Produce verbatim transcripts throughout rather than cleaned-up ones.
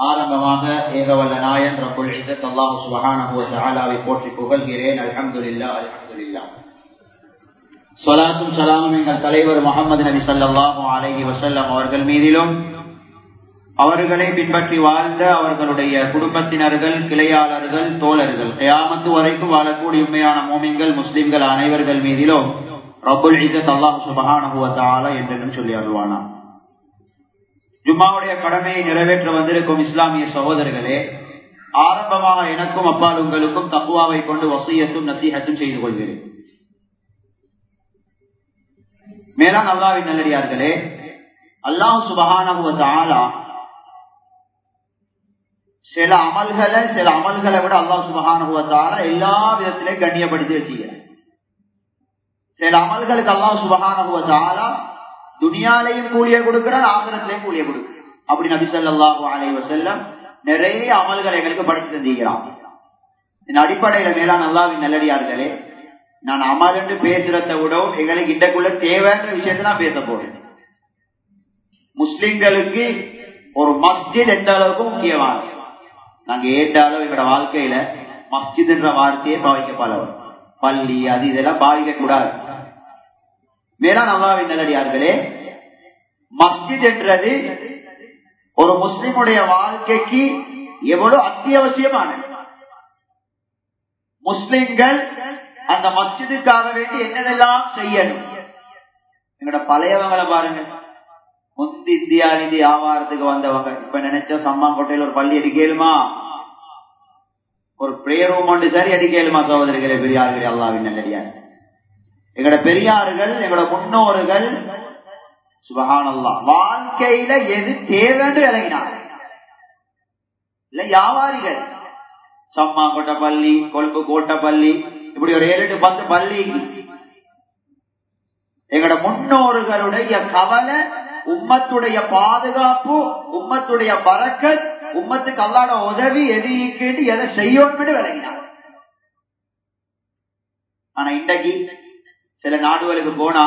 ஆரம்பமாக ஏகவல்ல நாயன் ரப்புல் இஸ்ஸத் அல்லாஹ் சுப்ஹானஹு வ தஆலாவை போற்றி புகழ்கிறேன். அல்ஹம்துலில்லாஹ் அல்ஹம்துலில்லாஹ். ஸலாத்தும் ஸலாமும் எங்கள் தலைவர் முஹம்மது நபி ஸல்லல்லாஹு அலைஹி வஸல்லம் அவர்கள் மீதிலும், அவர்களை பின்பற்றி வாழ்ந்த அவர்களுடைய குடும்பத்தினர்கள், கிளையாளர்கள், தோழர்கள், கியாமத்து வரைக்கும் வாழக்கூடிய உண்மையான மூமின்கள், முஸ்லிம்கள் அனைவர்கள் மீதிலும் ரப்புல் இஸ்ஸத் அல்லாஹ் சுப்ஹானஹு வ தஆலா என்றென்றும் சொல்லி அருள்வானாம். ஜும்மாவுடைய கடமையை நிறைவேற்ற வந்திருக்கும் இஸ்லாமிய சகோதரர்களே, ஆரம்பமாக எனக்கும் அப்பால் உங்களுக்கும் தக்வாவை கொண்டு வசியத்தும் நசீஹத்தும் செய்து கொள்கிறேன். மேலான அல்லாஹ்வின் நல்லடியார்களே, அல்லாஹ் சுப்ஹானஹு வ தஆலா சில அமல்களை சில அமல்களை விட அல்லாஹ் சுப்ஹானஹு வ தஆலா எல்லா விதத்திலே கண்ணியப்படுத்தி வச்சுக்கிறார். சில அமல்களுக்கு அல்லாஹ் சுப்ஹானஹு வ தஆலா துனியாலையும் கூலிய கொடுக்கிறார், ஆகிரத்திலையும் கூலிய கொடுக்கிறார். அப்படி நபி ஸல்லல்லாஹு அலைஹி வஸல்லம் நிறைய அமல்களை எங்களுக்கு படித்து தந்திருக்கிறார். இந்த அடிப்படையில மேலான அல்லாஹ்வின் நல்லடியார்களே, நான் அமல் என்று பேசுறதை விடவும் எங்களுக்கு இன்றைக்குள்ள தேவைன்ற விஷயத்தை நான் பேச போறேன். முஸ்லிம்களுக்கு ஒரு மஸ்ஜித் எந்த அளவுக்கு முக்கியமானது. நாங்க ஏற்றாலும் எங்களோட வாழ்க்கையில மஸ்ஜித் என்ற வார்த்தையை பாவிக்க பலவர், பள்ளி அது இதெல்லாம் பாவிக்க கூடாது. மேலான அல்லாஹ்வின் நல்லடியார்களே, மஸ்ஜித் என்றது ஒரு முஸ்லிமுடைய வாழ்க்கைக்கு எவ்வளவு அத்தியாவசியமானது. முஸ்லிம்கள் அந்த மஸ்ஜிதுக்காக வேண்டி என்னதெல்லாம் செய்யணும். எங்களோட பழையவங்களை பாருங்க, முந்தி இந்தியாவிலிருந்து வியாபாரத்துக்கு வந்தவங்க இப்ப நினைச்ச சம்மாங்கோட்டையில் ஒரு பள்ளி அடிக்கலுமா, ஒரு பிரேயர் ரூம் ஒன்று சரி அடிக்கலுமா? சகோதரிகளே, பெரியார்களே, அல்லாஹ்வின் நல்லடியார்கள், எங்களோட பெரியார்கள், எங்களோட முன்னோர்கள் சுப்ஹானல்லாஹ் வாழ்க்கையில எது தேவைன்னு இறங்கினார். இல்ல வியாபாரிகள் சம்மாங்கோட்டை பள்ளி, கொழும்பு கோட்டை பள்ளி, இப்படி ஒரு ஏழு எட்டு பத்து பள்ளி. எங்களோட முன்னோர்களுடைய கவலை உம்மத்துடைய பாதுகாப்பு, உம்மத்துடைய பரக்கத், உம்மத்துக்கு அல்லாஹ்வோட உதவி எது கேட்டு எதை செய்யணும்னு விளங்கினார். ஆனா இன்றைக்கு சில நாடுகளுக்கு போனா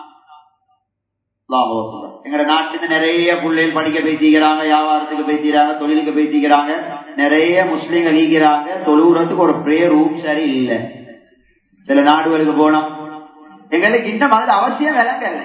எங்க நாட்டுக்கு நிறைய பிள்ளைகள் படிக்க பேசிக்கிறாங்க, வியாபாரத்துக்கு பேசிக்கிறாங்க, தொழிலுக்கு பேசிக்கிறாங்க, நிறைய முஸ்லீம்கள் ஈக்கிறாங்க. தொழுகிறதுக்கு ஒரு பிரேயர் ரூம் சரி இல்லை. சில நாடுகளுக்கு போனா எங்களுக்கு இந்த மாதிரி அவசியம் விளங்கல.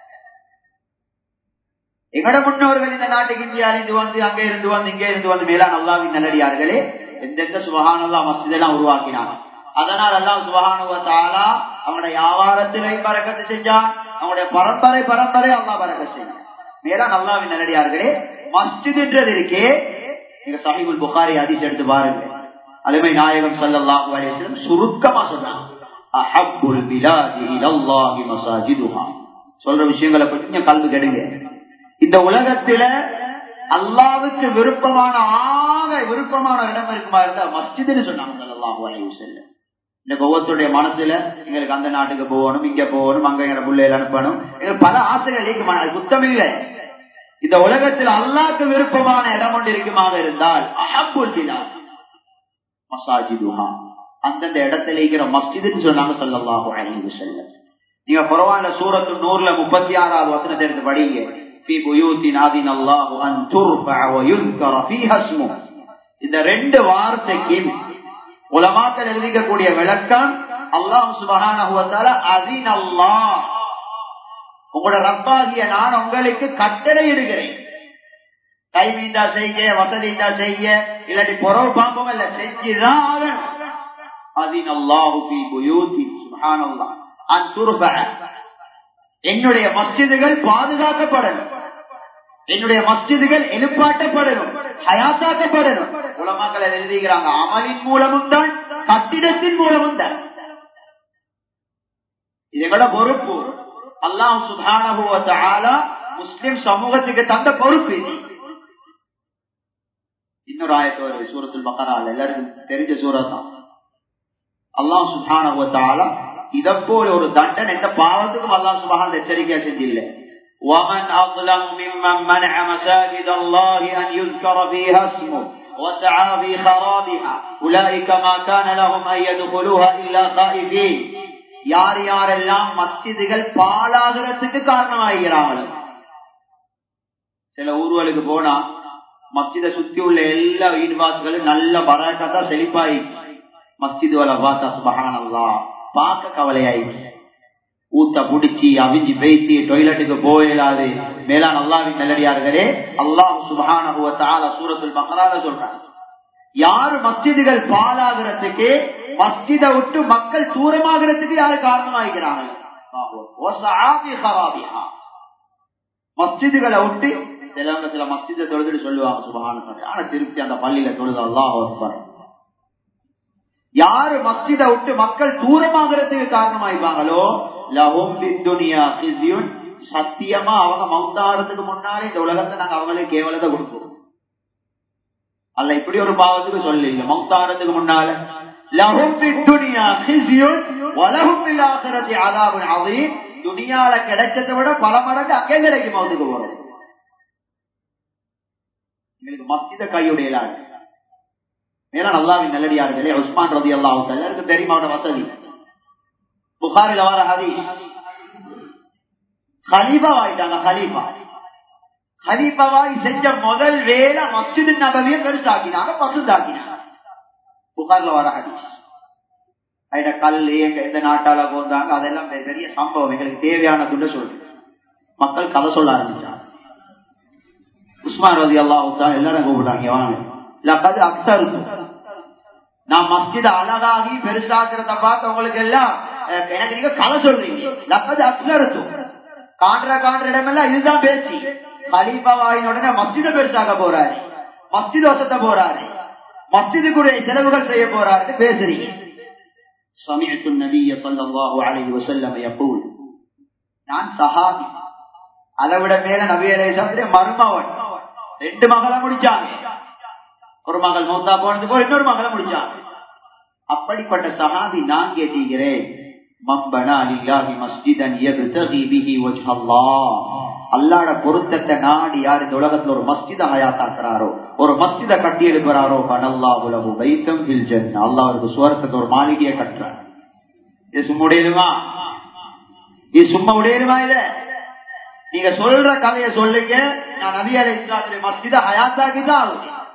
எங்களோட முன்னோர்கள் இந்த நாட்டுக்கு இந்தியாவிலிருந்து வந்து அங்கே இருந்து வந்து இங்கே இருந்து வந்து மேலான அல்லாஹ்வின் நல்லடியார்களே எந்தெந்த சுப்ஹானல்லாஹ் மஸ்ஜித் எல்லாம் உருவாக்கினாங்க. அதனால் அல்லாஹ் சுப்ஹானஹு வ தஆலா அவங்களுடைய வியாபாரத்திலே பரக்கத்து செஞ்சான், அவங்களுடைய பரம்பரை பரம்பரை அல்லாஹ் பரக்கத் செஞ்சான். மேலான அல்லாஹ்வின் நல்லடியார்களே, மஸ்ஜித் என்றது இருக்கே, நீங்க சஹீஹுல் புகாரி ஹதீஸ் எடுத்து பாருங்க. அருமை நாயகம் ஸல்லல்லாஹு அலைஹி வஸல்லம் சுருக்கமா சொன்னாங்க, அஹப்புல் பிலாதி இலல்லாஹி மஸாஜிதுஹா. சொல்ற விஷயங்களை கொஞ்சம் கல்வி கெடுங்க. இந்த உலகத்தில அல்லாஹ்வுக்கு விருப்பமான ஆக விருப்பமான இடம் இருக்குமா இருந்தா மஸ்ஜித்னு சொன்னாங்க ஸல்லல்லாஹு அலைஹி வஸல்லம். இந்த கோவத்துடைய மனசுல எங்களுக்கு அந்த நாட்டுக்கு போகணும், இங்க போகணும், அங்க எங்க பிள்ளைகள் அனுப்பணும், எங்களுக்கு பல ஆசைகள் இருக்குமா, அது சுத்தம் இல்லை. இந்த உலகத்தில் அல்லாஹ்வுக்கு விருப்பமான இடம் ஒன்று இருக்குமாக இருந்தால் அஹப்புல் பிலாத் மஸாஜிதுஹா, அந்தந்த இடத்துல இருக்கிற மஸ்ஜித்னு சொன்னாங்க ஸல்லல்லாஹு அலைஹி வஸல்லம். நீங்க குர்ஆன்ல சூரத்து நூர்ல முப்பத்தி ஆறாவது வசனத்தை எடுத்து படிங்க. ஃபீ புயூத்தின் ஆதின அல்லாஹு அன் துர்ஃபஅ வ யுذ்கர ஃபீஹா இஸ்மு. இந்த ரெண்டு வார்த்தைக்கு உலமாக்கள் எழுதிக்கக்கூடிய விளக்கம், அல்லாஹ் சுப்ஹானஹு வ தஆலா அஸினல்லாஹ், உங்களோட ரப்பாகிய நான் உங்களுக்கு கட்டளை இடுகிறேன். டைம் இருந்தா செய்ய, வசதி இருந்தா செய்ய, இல்லாட்டி பொறவு பாம்பும் இல்ல, செஞ்சுதான் ஆகணும். அஸினல்லாஹு ஃபீ புயூத்தி சுப்ஹானல்லாஹ் அன் துர்ஃபஅ, என்னுடைய மஸ்ஜிதுகள் பாதுகாக்கப்படணும், என்னுடைய மஸ்ஜிதுகள் எழுப்பாட்டப்படணும், ஹயாத்தாக்கப்படணும். உலமாக்கள் எழுதுகிறாங்க, அமலின் மூலமும் தான், கட்டிடத்தின் மூலமும் தான். இதோட பொறுப்பு அல்லாஹ் சுப்ஹானஹு வ தஆலா முஸ்லிம் சமூகத்துக்கு தந்த பொறுப்பு இது. இன்னொரு ஆயத்து வருது சூரத்துல் பக்ரால, எல்லாருக்கும் தெரிஞ்ச சூரத் தான். அல்லாஹ் சுப்ஹானஹு வ தஆலா இதை போல ஒரு தண்டனை எந்த பாவத்துக்கும் அல்லாஹ் சுப்ஹானஹு எச்சரிக்கை செஞ்சில்லை. وَمَنْ أَظْلَمُ مِمَّنْ مَنَعَ مَسَاجِدَ اللَّهِ أَنْ يُذْكَرَ فِيهَا اسْمُهُ وَسَعَى فِي خَرَابِهَا أُولَئِكَ مَا كَانَ لَهُمْ أَنْ يَدْخُلُوهَا إِلَّا خَائِفِينَ. யார் யாரெல்லாம் மஸ்ஜிதுகள் பாழாகிறதுக்கு காரணமாகிறார்கள். சில ஊர்களுக்கு போனா மஸ்ஜிதை சுத்தி உள்ள எல்லா வீடுவாசிகளும் நல்ல பராக்கத்தா செழிப்பாயி மஸ்ஜிது வல பார்த்தா சுபஹானல்லாஹ் பார்க்க கவலையாயிடுச்சு. ஊத்த புடிச்சு அவிஞ்சி பேசி டொய்லெட்டுக்கு போயிடாது. மேலான அல்லாஹ்வின் நல்லடியார்களே, அல்லாஹ் சுப்ஹானஹு வ தஆலா சூரத்துல் பக்ரால சொல்றாங்க, யாரு மஸ்ஜிதுகள் பாலாகிறதுக்கு மஸ்ஜிதை விட்டு மக்கள் தூரமாகிறதுக்கு யாரு காரணமாகிறாங்க? மஸ்ஜிதுகளை விட்டு சிலவங்க சில மஸ்ஜிதை தொழுதுட்டு சொல்லுவாங்க சுப்ஹானல்லாஹ், ஆனா திருப்தி அந்த பள்ளியில தொழுது அல்லாஹ் அக்பர். யாரு மஸ்ஜிதை விட்டு மக்கள் தூரமாகிறதுக்கு காரணமாயிப்பாங்களோ லஹும் பித்துனியா கிஸ்யுன், சத்தியமா அவங்க மௌத்தாகிறதுக்கு முன்னாலே இந்த உலகத்தை நாங்க அவங்களுக்கு கேவலத்தை கொடுப்போம். அல்ல இப்படி ஒரு பாவத்துக்கு சொல்லல, மௌத்தாகிறதுக்கு முன்னால லஹும் பித்துனியா கிஸ்யுன் வலஹும் பில் ஆகிரத்தி அஸாபுன் அதீம், துனியால கிடைச்சதை விட பல மடங்கு அங்கே கிடைக்கும் மௌத்துக்கு போறது. எங்களுக்கு மஸ்ஜித கையுடையலாது. மேல அல்லாஹ்வின் நல்லடியார்களே, உஸ்மான் ரலியல்லாஹு தஆலா எல்லாருக்கும் தெரியும் அவரோட வசதி. புகாரில வர ஹதீஸ், கலீஃபா ஆயிட்டாங்க. கலீஃபா கலீஃபாவாய் செஞ்ச முதல் வேலை மஸ்ஜித் நபவியை பெருசாக்கினாங்க, பசுதாக்கினாங்க. புகாரில வர ஹதீஸ். அதுல கல் எங்க எந்த நாட்டால போந்தாங்க, அதெல்லாம் பெரிய சம்பவம். எங்களுக்கு தேவையான துண்டு சொல்றேன். மக்கள் கதை சொல்ல ஆரம்பிச்சாங்க. உஸ்மான் ரலியல்லாஹு தஆலா எல்லாரும் கூப்பிட்டாங்க, வாங்க லகத் அக்ஸர்து, நான் மஸ்ஜித் அழகாகி பெருசாக்குறத பார்த்து உங்களுக்கு எல்லாம் எனக்கு நீங்க கதை சொல்றீங்க. லகத் அக்ஸர்து, காண்ற காண்ற இடமெல்லாம் இதுதான் பேச்சு. கலீஃபாவாயின் உடனே மஸ்ஜித பெருசாக்க போறாரு, மஸ்ஜித் வசத்த போறாரு, மஸ்ஜிதுக்குரிய செலவுகள் செய்ய போறாரு பேசுறீங்க. சமீஅத்து நபிய ஸல்லல்லாஹு அலைஹி வஸல்லம் யகூல், நான் சஹாபி, அளவிட மேல நபி அலைஹிஸ்ஸலாத்துடைய மருமகன். ரெண்டு மகளை முடிச்சாங்க, ஒரு மகள் மௌத்தா போனது போல இன்னொரு மகளை முடிச்சாங்க. அப்படிப்பட்ட சஹாபி நான் கேட்டீங்கிறேன், மம்பனா லில்லாஹி மஸ்ஜிதன் யப்தகி பிஹி வஜ்ஹல்லாஹ், அல்லாஹ்வுடைய பொருத்தத்தை நாடி யார் இந்த உலகத்துல ஒரு மஸ்ஜித ஹயாத்தாக்குறாரோ, ஒரு மஸ்ஜித கட்டி எழுப்புறாரோ, பனல்லாஹு லஹு பைத்தம் ஃபில் ஜன்னah, அல்லாஹ் அவருக்கு சுவர்க்கத்துல ஒரு மாளிகையை கட்டுறார். இது சும்மா உடையலுமா? இது சும்மா உடையலுமா? இத நீங்க சொல்ற கதையை சொல்லுங்க, நான் நபி அலைஹிஸ்ஸலாத்துடைய மஸ்ஜித ஹயாத்தாக்கிதான்.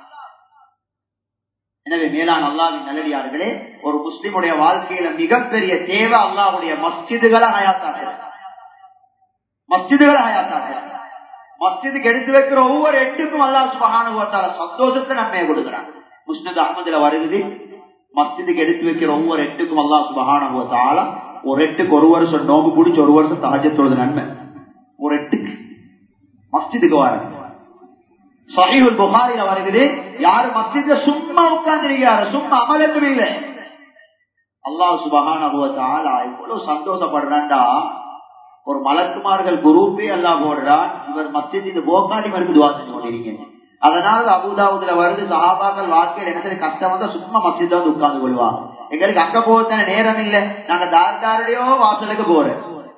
எனவே மேலான அல்லாஹ்வின் நல்லடியார்களே, ஒரு முஸ்லிமுடைய வாழ்க்கையில மிகப்பெரிய தேவை அல்லாஹ்வுடைய மஸ்ஜிதுகளை ஹயாத்தாக்குறது. மஸ்ஜிதுகளை ஹயாத்தாக்குறது. மஸ்ஜிதுக்கு எடுத்து வைக்கிற ஒவ்வொரு எட்டுக்கும் அல்லாஹ் சுப்ஹானஹு வ தஆலா சந்தோஷத்தை நன்மையை கொடுக்கிறான். முஸ்னத் அஹ்மதுல வருது, மஸ்ஜிதுக்கு எடுத்து வைக்கிற ஒவ்வொரு எட்டுக்கும் அல்லாஹ் சுப்ஹானஹு வ தஆலா ஒரு எட்டுக்கு ஒரு வருஷம் நோம்பு பிடிச்சி ஒரு வருஷம் தஹஜ்ஜத் தொழுது நன்மை. ஒரு எட்டுக்கு மஸ்ஜிதுக்கு வர சஹீஹுல் புகாரில வருகிறது, யாரு மஸ்ஜித்ல சும்மா உட்கார்ந்திருக்கிறாரு, சும்மா அமலத்தும் இல்லை, அல்லாஹ் சுப்ஹானஹு வ தஆலா எவ்வளவு சந்தோஷப்படுறான்டா. ஒரு மலக்குமார்கள் குரூப்பே அல்லாஹ் போடுறான், இவர் மஸ்ஜித் இது போக்காடி மருக்கு துவா செஞ்சு கொண்டிருக்கீங்க. அதனால அபூதாவுதுல வருது, சஹாபாக்கள் வாழ்க்கையில் எனக்கு கஷ்டம் வந்தா சும்மா மஸ்ஜித்ல வந்து உட்கார்ந்து கொள்வாங்க. எங்களுக்கு அங்க போகத்தான நேரம் இல்லை, நாங்க தார்தாரடியோ வாசலுக்கு போறோம்.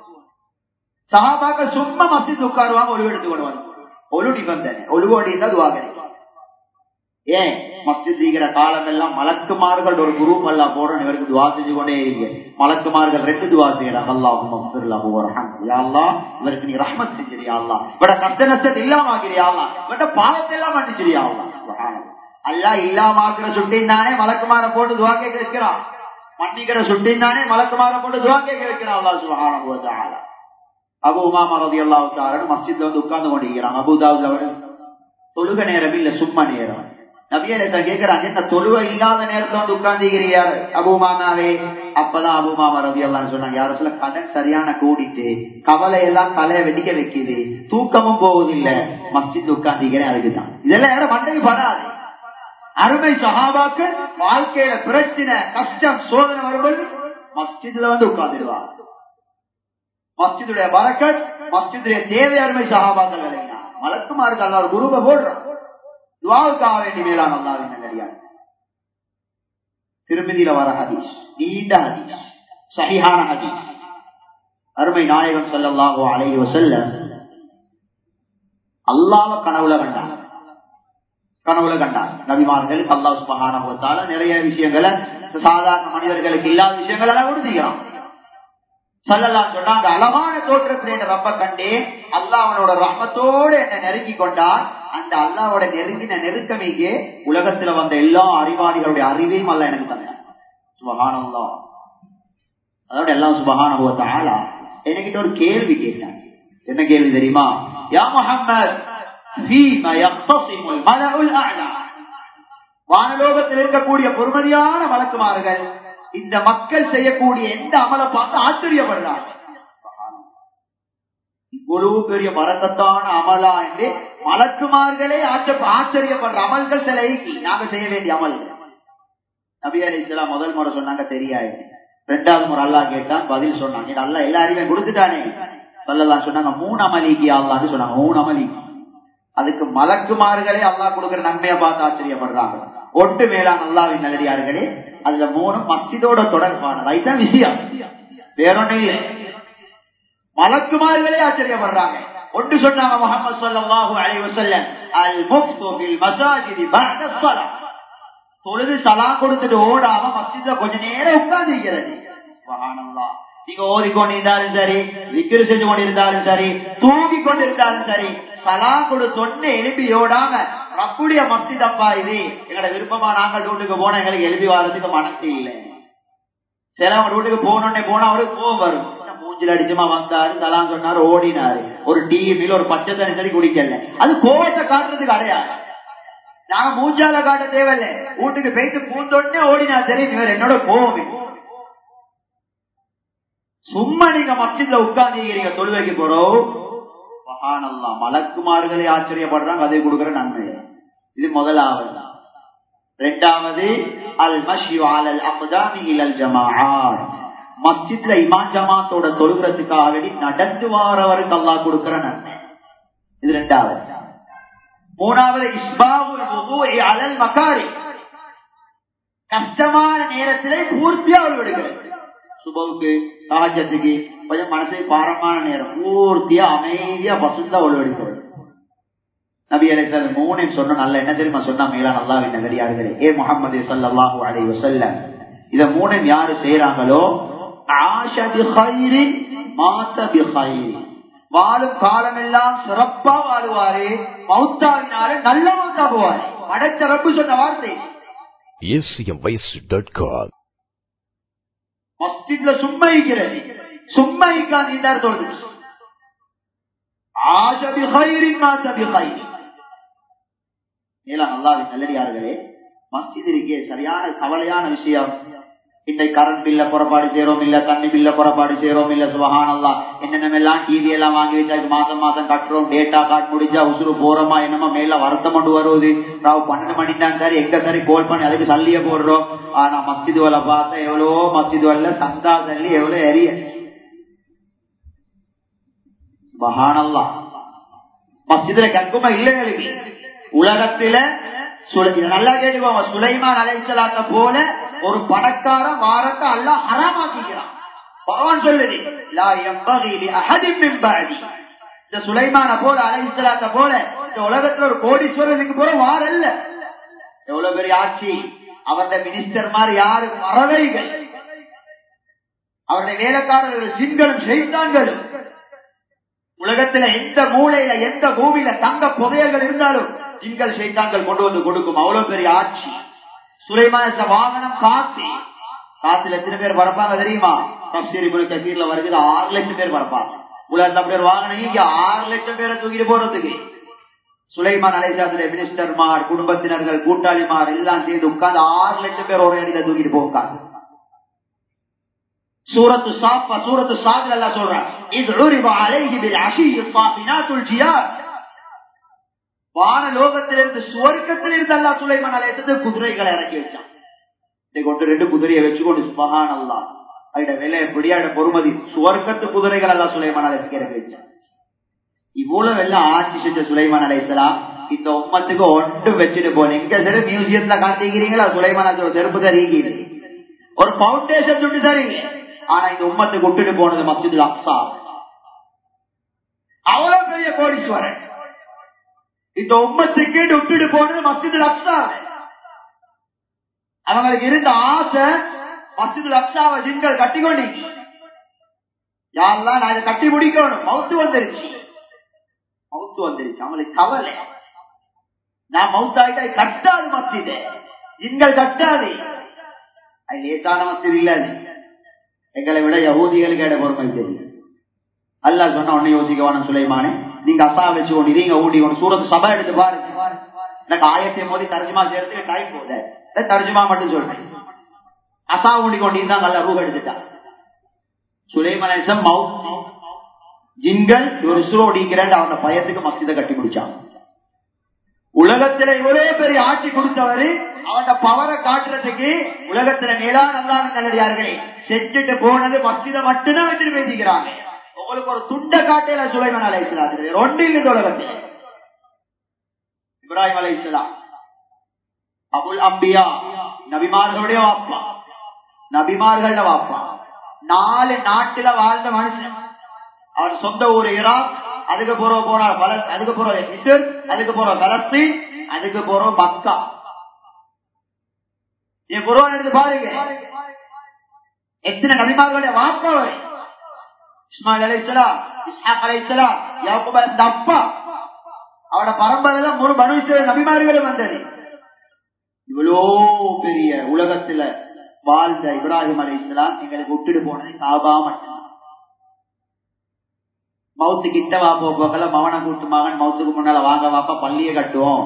சஹாபாக்கள் சும்மா மஸ்ஜித் உட்காருவாங்க, ஒழுவு எடுத்து கொள்வாங்க. ஒழு நிபந்தனை, ஒழுவோடி இருந்தா துவா கிடைக்கும். ஏன் மஸ்ஜித் இருக்கிற காலம் எல்லாம் மலக்குமார்கள் ஒரு குரூப் அல்லா போறோம், இவருக்கு துவா செஞ்சு கொண்டே இருங்க. மலக்குமார்கள் ரெண்டு துவா செய்யறாங்க, அல்லாஹும்ம ஃபிர் லஹு வர்ஹம்ஹு, யா அல்லாஹ் இவருக்கு நீ ரஹ்மத் செஞ்சிரு, யா அல்லாஹ் இவட கஷ்ட நஷ்டத்தை இல்லாம ஆகிரு, யா அல்லாஹ் இவட பாவத்தை எல்லாம் மன்னிச்சிரு, யா அல்லாஹ். சுப்ஹானல்லாஹ், அல்லாஹ் இல்லாம ஆக்குற சுட்டின் தானே மலக்குமார போட்டு துவா கேட்க வைக்கிறான், மன்னிக்கிற சுட்டின் தானே மலக்குமார போட்டு துவா கேட்க வைக்கிறான் அல்லாஹ் சுப்ஹானஹு வ தஆலா. அபூ உமாமா ரலியல்லாஹு தஆலா மஸ்ஜித்ல வந்து உட்கார்ந்து கொண்டிருக்கிறாங்க. அபூதாவுதுல தொழுக நேரம் இல்ல, சும்மா நேரம். நபி அலைஹிஸ்ஸலாம் கேக்குறாங்க, என்ன தொழுகை இல்லாத நேரத்துல வந்து உட்கார்ந்துக்கிறார் அபூ உமாமாவே? அப்பதான் அபூ உமாமா ரலியல்லாஹு அன்ஹு சொன்னாங்க, யார் ரசூலல்லாஹ் கடன் சரியான கூடிட்டு கவலை எல்லாம் தலையை வெடிக்க வைக்குது, தூக்கமும் போவதில்லை, மஸ்ஜித் உட்கார்ந்துக்கிறேன், அதுக்குதான். இதெல்லாம் யாரும் மண்டைக்கு படாது. அருமை சஹாபாக்கள் வாழ்க்கையில பிரச்சனை கஷ்டம் சோதனை வரும்போது மஸ்ஜித்ல வந்து உட்கார்ந்துடுவாங்க. மஸ்ஜிதுடைய பரக்கத், மஸ்ஜிதுடைய தேவை அருமை சஹாபாக்கள் விளங்கினா. மலக்குமார்கள் அல்லாஹ் குருவை போடுறான், துஆவுக்காக வேண்டி மேலான அல்லாஹ்வின் நல்லடியார். திருமதியில வர ஹதீஸ், நீண்ட ஹதீஸ், சஹீஹான ஹதீஸ். அருமை நாயகம் ஸல்லல்லாஹு அலைஹி வஸல்லம் அல்லாஹ்வை கனவுல கண்டாங்க. கனவுல கண்டாங்க நபிமார்களுக்கு அல்லாஹ் சுப்ஹானஹு வ தஆலா நிறைய விஷயங்களை சாதாரண மனிதர்களுக்கு இல்லாத விஷயங்கள் எல்லாம் கொடுத்துக்கிறான். ஸல்லல்லாஹு சொன்னாங்க, அழகான தோற்றத்தில் என் ரப்ப கண்டேன், அல்லாஹ் அவனோட ரஹ்மத்தோடு என்னை நெருங்கி கொண்டான். அந்த அல்லாவோட நெருங்கின நெருக்கமைக்கு உலகத்துல வந்த எல்லா அறிவாளிகளுடைய அறிவையும் அல்ல எனக்கு தந்தேன். சுபஹானல்லாஹ். அதோட எல்லாம் சுபஹானஹு வ தஆலா என்கிட்ட ஒரு கேள்வி கேட்டாங்க. என்ன கேள்வி தெரியுமா? யா முஹம்மத் ஃபீமா யக்தஸிமுல் மலஉல் அஅலா, வானலோகத்தில் இருக்கக்கூடிய பொறுமதியான மலக்குமார்கள் இந்த மக்கள் செய்யக்கூடிய எந்த அமலை பார்த்து ஆச்சரியப்படுறாங்க. இவ்வளவு பெரிய வரக்கத்தான அமலா என்று மலக்குமார்களே ஆச்சரியப்படுற அமல்கள் சில நாங்க செய்ய வேண்டிய அமல்கள். நபி அலைஹிஸ்ஸலாம் முதல் முறை சொன்னாங்க தெரியாது. ரெண்டாவது முறை அல்லாஹ் கேட்டான், பதில் சொன்னாங்க. அல்லாஹ் எல்லாரையுமே கொடுத்துட்டானே. ஸல்லல்லாஹு சொன்னாங்க மூணு அமலிக்கு அல்லாஹ்னு சொன்னாங்க. மூணு அமலிக்கு. அதுக்கு மலக்குமார்களே அல்லாஹ் கொடுக்கிற நன்மையை பார்த்து ஆச்சரியப்படுறாங்க. ஒட்டு மேலான அல்லாஹ்வின் நல்லடியார்களே, அதுல மூணு மஸ்ஜிதோட தொடர்பானது. அதுதான் விஷயம், வேறொன்னே இல்லை. மலக்குமார்களே ஆச்சரியப்படுறாங்க. ஒன்று சொன்னாங்க முஹம்மது ஸல்லல்லாஹு அலைஹி வஸல்லம், அல் முஃப்து ஃபில் மஸாஜிதி பஅத ஸலாத், தொழுது சலாம் கொடுத்துட்டு ஓடாம மஸ்ஜித்ல கொஞ்ச நேரம் உட்கார்ந்து இருக்கிறது. சுப்ஹானல்லாஹ். நீங்க ஓதிக்கொண்டிருந்தாலும் சரி, விக்ர் செஞ்சு கொண்டிருந்தாலும் சரி, தூங்கி கொண்டிருந்தாலும் சரி, சலாம் கொடு சொன்ன எழுப்பி ஓடாம ரப்புடைய மஸ்ஜித் அப்பா இது, எங்களோட விருப்பமா நாங்கள் வீட்டுக்கு போனா எங்களுக்கு எழுதி வாரத்துக்கு மனசு இல்லை. சிலவங்க வீட்டுக்கு போனோடனே போனா அவருக்கு கோவம் வரும். மூஞ்சில் அடிச்சுமா வந்தாரு, சலாம் சொன்னாரு, ஓடினாரு. ஒரு டீ மீல் ஒரு பச்சை தண்ணி சரி குடிக்கல. அது கோவத்தை காட்டுறதுக்கு அடையாது. நாங்க மூஞ்சால காட்ட தேவையில்லை. வீட்டுக்கு போயிட்டு பூந்தோடனே ஓடினா சரி, இவர் என்னோட கோவமே. சும்மா நீங்க மஸ்ஜித்ல உட்கார்ந்து தொழுவைக்கு போறோம். சுப்ஹானல்லாஹ். மலக்குமார்களே ஆச்சரியப்படுறாங்க, அதை கொடுக்கிற நன்மை. இது முதலாவது. இரண்டாவது அல் மஷ்யு அலல் அக்தாமி இலல் ஜமாஅத், மஸ்ஜித்ல இமாம் ஜமாத்தோட தொழுகிறதுக்காக வேண்டி நடந்து வாரவருக்கு அல்லாஹ் கொடுக்கிற நன்மை. இது இரண்டாவது. மூணாவது இஸ்பாவுல் வுதுஇ அலல் மகாரி, கஷ்டமான நேரத்திலே பூர்த்தியா விடுகிறது. சுபவுக்கு தஹஜ்ஜுக்கு கொஞ்சம் மனசு பாரமான நேரம், பூர்த்தியா அமைதியா பசுந்தா ஒழுவெடுக்கிறது. நபி அலைஹிஸ்ஸலாம் மூணு சொன்ன நல்ல என்ன தெரியுமா சொன்னா? மேலான அல்லாஹ்வின் நல்லடியார்களே, ஏ முஹம்மது ஸல்லல்லாஹு அலைஹி வஸல்லம், இத மூணு யாரு செய்யறாங்களோ ஆஷ பிகைரின் மாத பிகைரின், வாழும் காலம் எல்லாம் சிறப்பா வாழுவாரு, மௌத்தாவினாலே நல்ல மௌத்தா போவாரு. படைத்த ரப்பு சொன்ன வார்த்தை. மஸ்ஜித்ல சும்மா இருக்கிறது, சும்மா இக்காந்தார் தொழுது. ஆஷ பிகைரின் மாத பிகைரின். மேலான அல்லாஹ்வின் நல்லடியார்களே, மஸ்ஜித் இருக்கே சரியான கவலையான விஷயம். இன்றைக்கு கரண்ட் பில்ல புறப்பாடு செய்யறோம் இல்ல, தண்ணி பில்ல புறப்பாடு செய்யறோம் இல்ல. சுபஹானல்லாஹ். என்னென்ன எல்லாம் டிவி எல்லாம் வாங்கி வச்சா மாசம் மாசம் கட்டுறோம், டேட்டா கார்டு முடிஞ்சா உசுறு போறோமா என்னமா மேல வருத்தம் கொண்டு வருவது. பன்னெண்டு மணி தான் சரி எங்க சரி கோல் பண்ணி அதுக்கு சல்லிய போடுறோம். ஆனா மஸ்ஜித் வேலை பார்த்தா எவ்வளவோ மஸ்ஜித் வேலை சந்தா சல்லி எவ்வளவு எரிய. சுபஹானல்லாஹ். மஸ்ஜித்ல கற்குமா இல்லைங்களுக்கு உலகத்தில நல்லா கேட்டுக்கோங்க. சுலைமான் அலைஹிஸ்ஸலாத்த போல ஒரு பணக்காரன் வாரத்தை அல்லாஹ் ஹராமாக்கிக்கிறான். பகவான் சொல்லுது, லா யம்பகி லி அஹதின் மின் பஅதி. இந்த சுலைமான போல அலைஹிஸ்ஸலாத்த போல இந்த உலகத்துல ஒரு கோடீஸ்வரனுக்கு போற வார இல்ல. எவ்வளவு பெரிய ஆட்சி. அவருடைய மினிஸ்டர் மாதிரி யாரு? பறவைகள். அவருடைய வேலைக்காரர்கள் ஜின்களும் ஷைத்தான்களும். உலகத்துல எந்த மூலையில எந்த பூமியில தங்க புதையல்கள் இருந்தாலும் ஜின்கள் ஷைத்தான்கள் கொண்டு வந்து கொடுக்கும். அவ்வளவு பெரிய ஆட்சி. சுலைமான வாகனம் காத்து. காத்துல எத்தனை பேர் பறப்பாங்க தெரியுமா? தஃசீர் இப்னு கஸீர்ல வருகிறது, ஆறு லட்சம் பேர் பறப்பாங்க. உலகத்துல அப்படி ஒரு வாகனம் இங்க ஆறு லட்சம் பேரை தூக்கிட்டு போறதுக்கு. சுலைமான் அலைஹிஸ்ஸலாத்துடைய மினிஸ்டர்மார், குடும்பத்தினர்கள், கூட்டாளிமார் எல்லாம் சேர்ந்து உட்கார்ந்து ஆறு லட்சம் பேர் ஒரு அடியில தூக்கிட்டு போகாது. சூரத்து சாஃபா சூரத்து சாத்ல அல்லாஹ் சொல்றான், இஸ் உரிப அலைஹி பில் அஷிய் ஸாஃபினாத்துல் ஜியாத். வான லோகத்திலிருந்து சுவர்க்கத்திலிருந்து அல்லாஹ் சுலைமான் அலைஹிஸ்ஸலாத்துக்கு குதிரைகளை இறக்கி வச்சான். இன்னைக்கு ஒன்று ரெண்டு குதிரையை வச்சுக்கொண்டு சுப்ஹானல்லாஹ் அதோட விலை எப்படியோட பொறுமதி. சுவர்க்கத்து குதிரைகள் அல்லாஹ் சுலைமான் அலைஹிஸ்ஸலாத்துக்கு இறக்கி வச்சான். இவ்வளவு எல்லாம் ஆட்சி செஞ்ச சுலைமான் அலைஹிஸ்ஸலாம் இந்த உம்மத்துக்கு ஒன்று வச்சுட்டு போன. எங்க சரி மியூசியத்துல காட்டிக்கிறீங்களா? சுலைமான் செருப்பு தரீங்க, ஒரு பவுண்டேஷன் சுட்டு தரீங்க. ஆனா இந்த உம்மத்துக்கு விட்டுட்டு போனது மஸ்ஜிதுல் அக்ஸா. அவ்வளவு பெரிய கோடீஸ்வரன். இந்த உம்மத்துக்கு விட்டுட்டு போனது மஸ்ஜிதுல் அக்ஸா. அவங்களுக்கு இருந்த ஆசை மஸ்ஜிதுல் அக்ஸாவை ஜின்கள் கட்டி கொண்டீங்க. யாரெல்லாம் நான் இதை கட்டி முடிக்கணும். மவுத்து வந்துருச்சு, மவுத்து வந்துருச்சு. அவங்களுக்கு கவலை. நான் மௌத்தாயிட்டா கட்டாது மஸ்ஜிது, ஜின்கள் கட்டாது. அது லேசான மஸ்ஜித் இல்ல. எங்களை விட யஹூதிகளுக்கு இட பொறுமை தெரியும். அல்லாஹ் சொன்ன உடனே யோசிக்கவான சுலைமானே, நீங்க அசா வச்சு கொண்டு நீங்க ஊட்டி கொண்டு சூரத்து சபா எடுத்து பாருங்க. எனக்கு ஆயத்தை மோதி தர்ஜுமா செய்யறதுக்கு டைம் போகுது, தர்ஜுமா மட்டும் சொல்றேன். அசா ஊட்டி கொண்டிருந்தாங்க, அல்ல ரூப எடுத்துட்டான். சுலைமான் ஜின்கள் ஒரு சுரோடிக்கிறேன் அவன பயத்துக்கு மஸ்ஜிதை கட்டி முடிச்சான். உலகத்துல இவ்வளவு பெரிய ஆட்சி கொடுத்தவரு அவன் பவரை காட்டுறதுக்கு உலகத்துல மேலான அல்லாஹ்வின் நல்லடியார்களே செஞ்சுட்டு போனது மஸ்ஜிதை மட்டும்தான் வச்சுட்டு பேசிக்கிறாங்க. உங்களுக்கு ஒரு துண்ட காட்டையில சுலைமான் அலைஹிஸ்ஸலாம் ஒன்று இல்லை உலகத்தில். இப்ராஹிம் அலைஹிஸ்ஸலாம் அபுல் அம்பியா, நபிமார்களுடைய வாப்பா, நபிமார்கள வாப்பா, நாலு நாட்டுல வாழ்ந்த மனுஷன். அவர் சொந்த ஊர் ஈராக், அதுக்கு போற போனார் அதுக்கு போற இஸ்ரேல், அதுக்கு போற பலஸ்தீன், அதுக்கு போற மக்கா. நீங்க குர்ஆன் எடுத்து பாருங்க, எத்தனை நபிமார்களுடைய வாப்பா அவர். இஸ்மாயில் அலைஹிஸ்ஸலாம், இஸ்ஹாக் அலைஹிஸ்ஸலாம், யாக்கூப் அலைஹிஸ்ஸலாம் அப்பா. அவரோட பரம்பரையில முழு பனு இஸ்ரவேல் நபிமார்களும் வந்தது. இவ்வளோ பெரிய உலகத்துல வாழ்ந்த இப்ராஹிம் அலைஹிஸ்ஸலாம் எங்களுக்கு விட்டுட்டு போனது காபா மட்டும். மவுத்து கிட்ட வாப்போ போக்கல மவன கூட்டு மகன் மவுத்துக்கு முன்னால வாங்க வாப்பா பள்ளியை கட்டுவோம்.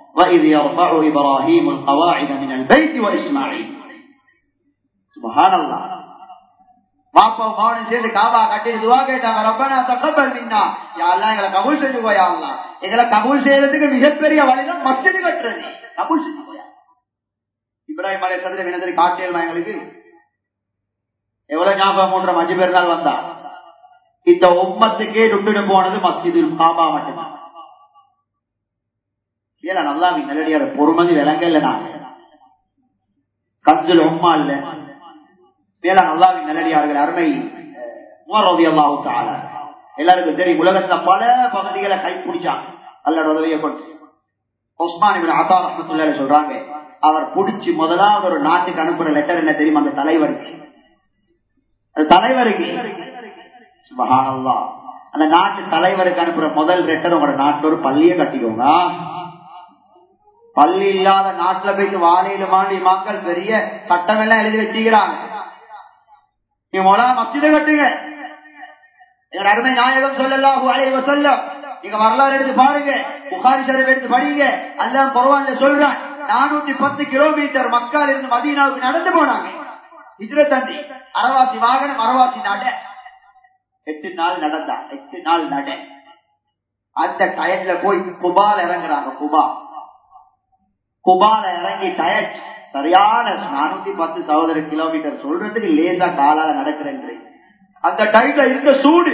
வாப்பா மவனும் சேர்ந்து காபா கட்டி துவா கேட்டாங்க, ரப்பனா தகப்பல் மின்னா, யா அல்லாஹ் எங்களை கபூல் செஞ்சு போயா அல்லாஹ். எங்களை கபூல் செய்யறதுக்கு மிகப்பெரிய வழிதான் மஸ்ஜித் கட்டுறது, கபூல் செஞ்சு போயா. இப்ராஹிம் அலைஹிஸ்ஸலாம் வினதரி காட்டியல் எங்களுக்கு எவ்வளவு ஞாபகம் மூன்ற அஞ்சு பேர் நாள் வந்தா இந்த உம்மத்துக்கே விட்டுட்டு போனது மஸ்ஜிது காபா மட்டும்தான். ஏல நல்லா நல்லடியார பொறுமதி விளங்க இல்ல, நாங்க கஞ்சுல உம்மா இல்ல. மேல நல்லாவின் நல்லடியார்கள் அருமை உமர் ரலியல்லாஹு தஆலா எல்லாருக்கும் தெரியும். உலகத்துல பல பகுதிகளை கைப்பிடிச்சாங்க அல்லாஹ் உதவியை கொண்டு. உஸ்மான் இப்னு அத்தா ரஹ்மத்துல்லாஹி அலைஹி சொல்றாங்க, அவர் பிடிச்சி முதலாவது ஒரு நாட்டுக்கு அனுப்புற லெட்டர் என்ன தெரியும்? அந்த தலைவருக்கு, அந்த தலைவருக்கு சுப்ஹானல்லாஹ், அந்த நாட்டு தலைவருக்கு அனுப்புற முதல் லெட்டர், உங்களோட நாட்டுல ஒரு பள்ளியை கட்டிக்கோங்க. பள்ளி இல்லாத நாட்டுல போயிட்டு வாழையில மாண்டி மக்கள் பெரிய சட்டம் எல்லாம் எழுதி வச்சுக்கிறாங்க. நீங்க மொழா மஸ்ஜிதை கட்டுங்க. எங்க அருமை நாயகம் ஸல்லல்லாஹு அலைஹி வஸல்லம் நீங்க வரலாறு எடுத்து பாருங்க, புகாரி ஷரீஃப் எடுத்து படிங்க. அல்லாஹ் குர்ஆன்ல சொல்றான், நானூத்தி பத்து கிலோமீட்டர் மக்கால இருந்து மதீனாவுக்கு நடந்து போனாங்க. ஹிஜ்ரத் அண்டி அரவாசி வாகனம், அரவாசி நட, எட்டு நாள் நடந்தா, எட்டு நாள் நட. அந்த டயர்ல போய் குபால இறங்குறாங்க. குபா குபால இறங்கி டயர் சரியான நானூத்தி பத்து சகோதர கிலோமீட்டர் சொல்றதுக்கு லேசா காலால நடக்கிறேன். அந்த டைம்ல இருந்த சூடு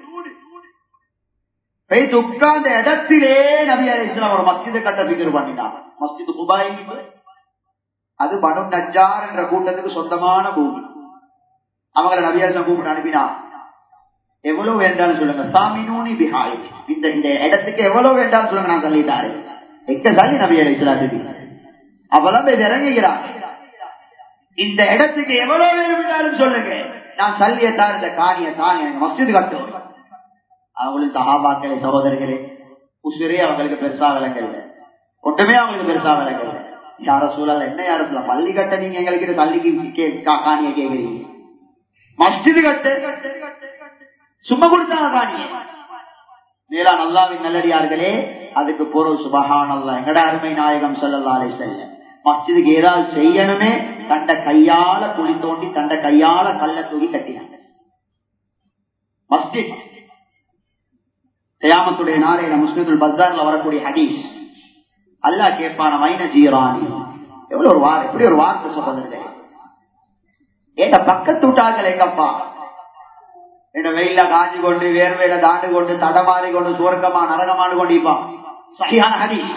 உட்கார்ந்த இடத்திலே நபி அலைஹிஸ்ஸலாம் ஒரு மஸ்ஜிதை கட்ட பிகர் பண்ணினாங்க. மஸ்ஜித் குபாய், அது பனு நஜ்ஜார் என்ற கூட்டத்துக்கு சொந்தமான பூமி. அவங்களை நபி அலைஹிஸ்ஸலாம் கூப்பிட்டு அனுப்பினா, எவ்வளவு வேண்டாலும் சொல்லுங்க, சாமினூனி பிஹாய், இந்த இந்த இடத்துக்கு எவ்வளவு வேண்டாலும் சொல்லுங்க, நான் சொல்லிட்டாரு. எக்க சொல்லி நபி அலைஹிஸ்ஸலாம் அவெல்லாம் இறங்குகிறார். இந்த இடத்துக்கு எவ்வளவு வேண்டாலும் சொல்லுங்க, நான் சல்லியத்தான் இந்த காணிய தான் எனக்கு மஸ்ஜித் கட்டும். அவங்களும் சஹாபாக்களே சகோதரர்களே உசுரே அவங்களுக்கு பெருசா விளங்கல, ஒன்றுமே அவங்களுக்கு பெருசா விளங்கல. யார சூழல் என்ன யார சூழல பள்ளி கட்ட நீங்க எங்களுக்கு தள்ளிக்கு காணிய கேட்கிறீங்க, மஸ்ஜித் கட்டு சும்மா கொடுத்தாங்க காணிய. மேலான அல்லாஹ்வின் நல்லடியார்களே, அதுக்கு பொருள் சுப்ஹானல்லாஹ். எங்கட அருமை நாயகம் ஸல்லல்லாஹு அலைஹி வஸல்லம் மஸ்ஜிதுக்கு ஏதாவது செய்யணுமே தண்ட கையால குழி தோண்டி தண்ட கையால கல்ல தூக்கி கட்டினாங்க. மஸ்ஜித் கியாமத்துடைய நாளையில முஸ்லிமுல் பஸார்ல வரக்கூடிய ஹதீஸ், அல்லாஹ் கேட்பான மைன ஜீரானி, எவ்வளவு ஒரு வார் எப்படி ஒரு வார்த்தை சொல்றது, ஏட்ட பக்கத்து விட்டார்கள் எங்கப்பா, என்ன வெயில காஞ்சி கொண்டு வேர்வையில தாண்டு கொண்டு தடமாறி கொண்டு சுவர்க்கமா நரகமானு கொண்டிருப்பான். சஹீஹான ஹதீஸ்.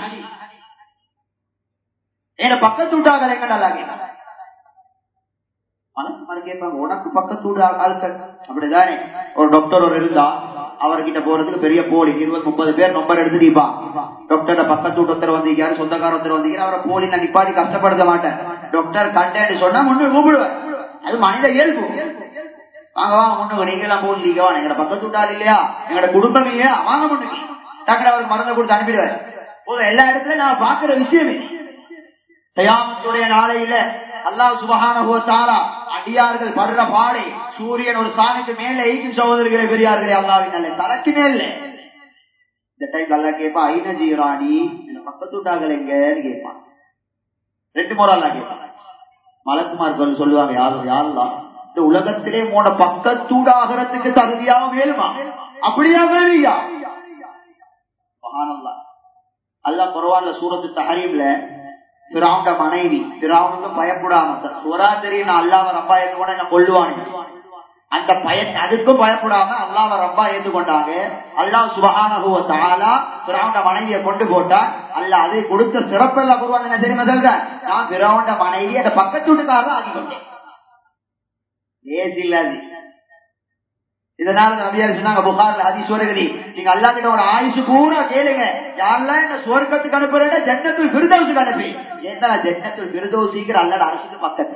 என்ன பக்கத்து விட்டார்கள் எங்க நல்லா கேட்பாங்க, உனக்கு பக்கத்து வீடு ஆட்கள் அப்படிதானே. ஒரு டாக்டர் ஒரு இருந்தா அவர்கிட்ட போறதுக்கு பெரிய போலி இருபது முப்பது பேர் நம்பர் எடுத்துப்பான். டாக்டர் பக்கத்து வீட்டு வந்திருக்காரு, சொந்தக்கார ஒருத்தர் வந்திருக்காரு, அவரை போலி நான் நிப்பாடி கஷ்டப்படுத்த மாட்டேன். டாக்டர் கண்டேன்னு சொன்னா முன்னு கூப்பிடுவேன், அது மனித இயல்பு. வாங்க வாங்க முன்னுக்கு, நீங்க எல்லாம் போலீங்க வாங்க, எங்க பக்கத்து விட்டால் இல்லையா, எங்களோட குடும்பம் இல்லையா, வாங்க முன்னுக்கு. டாக்டர் அவருக்கு மருந்து கொடுத்து அனுப்பிடுவார். எல்லா இடத்துலயும் நான் பாக்குற விஷயமே கியாமத்துடைய நாளையில அல்லாஹ் சுப்ஹானஹு வ தஆலா அடியார்கள் படுற பாடை சூரியன் ஒரு சாணிக்கு மேல ஈக்கும் சகோதரர்களே பெரியார்களே அல்லாஹ்வின் நல்ல தலைக்கு மேல இந்த டைம் அல்லாஹ் கேட்பா ஐன ஜீரானி என்ன பக்கத்து விட்டார்கள் எங்கன்னு கேட்பான். ரெண்டு முறை அல்லாஹ் கேட்பான். மலக்குமார்கள் சொல்லுவாங்க யாரும் யாருலாம் இந்த உலகத்திலே மோட பக்கத்தூடாகிறதுக்கு தகுதியாக வேலுமா அப்படியா வேலையா சுப்ஹானல்லாஹ். அல்லாஹ் குர்ஆன்ல சூரத்து தஹரீம்ல ஃபிரௌன்ட மனைவி ஃபிரௌனுக்கு பயப்படாம சூரா தெரியும் நான் அல்லாஹ்வை ரப்பா ஏத்துக்கொண்டா என்ன கொல்லுவானே அந்த பயன் அதுக்கும் பயப்படாம அல்லாஹ்வை ரப்பா ஏத்துக்கொண்டாங்க. அல்லாஹ் சுப்ஹானஹு வ தஆலா ஃபிரௌன்ட மனைவியை கொண்டு போட்டா அல்லாஹ் அதை கொடுத்த சிறப்பெல்லாம் குர்ஆன்ல என்ன தெரியுமா சொல்றேன், நான் ஃபிரௌன்ட மனைவி அந்த பக்கத்து வீட்டுக்காக ஆக்கி கொண்டேன். ஏசி இல்லாது இதனால நபியார் சொன்னாங்க புகார்ல ஹதீஸ் வருகிறது, நீங்க அல்லாஹ் கிட்ட ஒரு ஆயுசு பூரா கேளுங்க யாரெல்லாம் இந்த சுவர்க்கத்துக்கு அனுப்புறேன் ஜன்னத்துல் ஃபிர்தௌஸுக்கு அனுப்பி. ஏன்னா ஜன்னத்துல் ஃபிர்தௌஸிங்கிற அல்லாஹ் அரசுக்கு பக்கத்து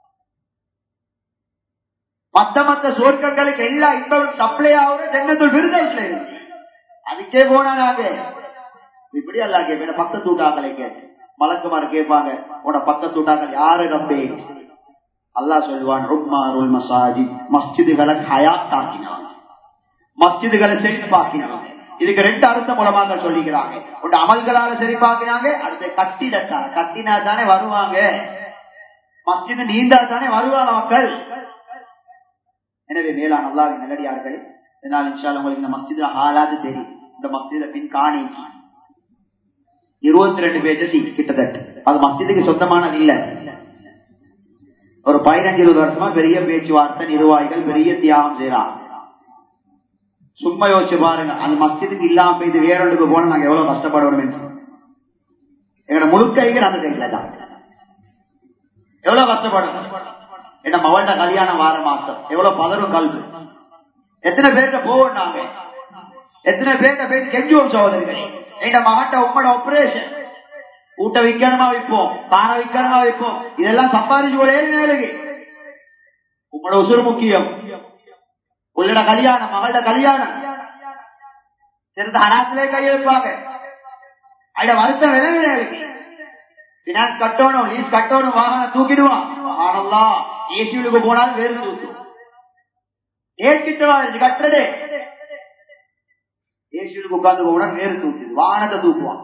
மத்த மத்த சுவர்க்கங்களுக்கு எல்லா இன்பமும் சப்ளை ஆகுற ஜன்னத்துல் ஃபிர்தௌஸ்ல இருக்கு. அதுக்கே போனா நாங்க இப்படி அல்லாஹ் கேட்பேன் பக்கத்து வீட்டாக்களை கேட்டு மலக்குமார் கேட்பாங்க உன பக்கத்து வீட்டாக்கள் யாரு நம்பே அல்லாஹ் சொல்லுவான் ருக்மாருல் மசாஜித் மஸ்ஜிதுகளை ஹயாத் ஆக்கினாங்க மஸ்ஜிதுகளை செழிப்பாக்கினாங்க. இதுக்கு ரெண்டு அர்த்தம் மூலமாக சொல்லிக்கிறாங்க. ஒன்று அமல்களால செழிப்பாக்கினாங்க, அடுத்து கட்டிடத்தான கட்டினா தானே வருவாங்க மஸ்ஜிது நீண்டா தானே வருவாங்க மக்கள். எனவே மேலான அல்லாஹ்வின் நல்லடியார்களே இதனால் இன்ஷா அல்லாஹ் உங்களுக்கு இந்த மஸ்ஜிதுல ஹாலாது தெரியும். இந்த மஸ்ஜித பின் காணி இருபத்தி ரெண்டு பேஜஸ் கிட்டத்தட்ட அது மஸ்ஜிதுக்கு சொந்தமானது இல்ல. ஒரு பதினஞ்சு இருபது வருஷமா பெரிய பேச்சுவார்த்தை நிர்வாகிகள் பெரிய தியாகம் செய்யறாங்க. சும்மா யோசிச்சு பாருங்க அந்த மஸ்ஜிதுக்கு இல்லாம போய் வேற ஒன்றுக்கு போன நாங்க எவ்வளவு கஷ்டப்படுவோம். எங்களோட முழுக்கைகள் அந்த கையில தான் எவ்வளவு கஷ்டப்படும். என்ன மவள்ட கல்யாணம் வார மாசம் எவ்வளவு பதறும் கல்வி. எத்தனை பேர்கிட்ட போவோம் நாங்க எத்தனை பேர்கிட்ட போய் கெஞ்சுவோம் சகோதரிகளே எங்க மகன்ட உம்மட ஆபரேஷன் ஊட்ட விக்கணுமா வைப்போம் காண விக்கணுமா வைப்போம் இதெல்லாம் சம்பாதிச்சு போல ஏழு உங்களோட உசுறு முக்கியம். உள்ளட கல்யாணம் மகளோட கல்யாணம் சிறந்த ஹராத்திலே கையெழுப்பாங்க. அட வருத்தம் விளைவிக்கு பினான்ஸ் கட்டணும் லீஸ் கட்டணும் வாகனம் தூக்கிடுவான். ஆனல்லா ஏசியுக்கு போனாலும் வேறு தூக்கும் ஏற்கிட்டவா கட்டுறதே ஏசியுக்கு உட்கார்ந்து போனால் வேறு தூக்குது வாகனத்தை தூக்குவான்.